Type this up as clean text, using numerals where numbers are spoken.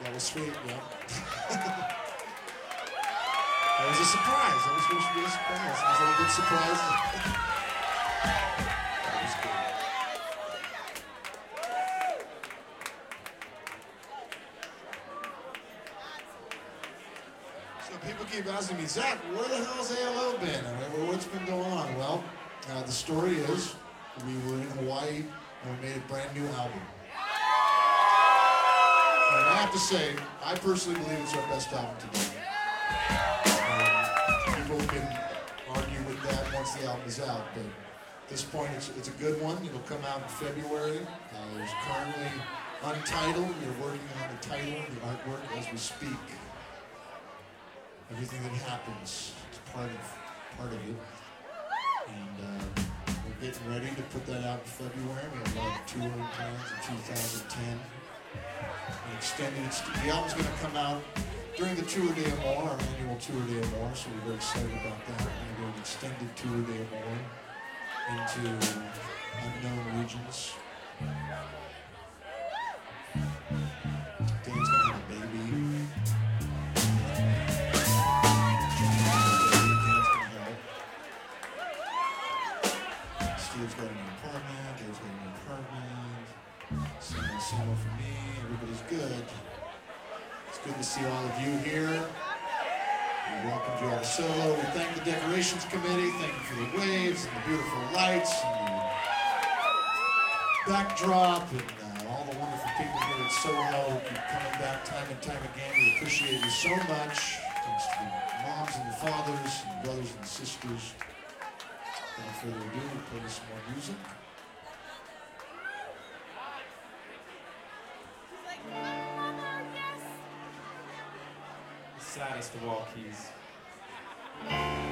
That was sweet, yeah. That was a surprise. That was supposed to be a surprise. Was that a good surprise? That was good. So people keep asking me, Zach, where the hell's ALO been? What's been going on? Well, the story is we were in Hawaii and we made a brand new album. And I have to say, I personally believe it's our best album to date. People can argue with that once the album is out, but at this point it's a good one. It'll come out in February. It's currently untitled. We're working on the title, the artwork as we speak. Everything that happens is part of it. And we're getting ready to put that out in February. We have a lot of touring plans in 2010. The album's going to come out during the Tour de Amor, our annual Tour de Amor, so we're very excited about that. We're going to go an extended Tour de Amor into unknown regions. Dan's going to have a baby. Dan's going to help. Steve's got a new apartment. Dave's got a new apartment. Same for me. Everybody's good. It's good to see all of you here. We welcome you all to Solo. We thank the decorations committee. Thank you for the waves and the beautiful lights and the backdrop and all the wonderful people here at Soho who keep coming back time and time again. We appreciate you so much. Thanks to the moms and the fathers and brothers and sisters. Without further ado, we'll play some more music. Saddest of all keys.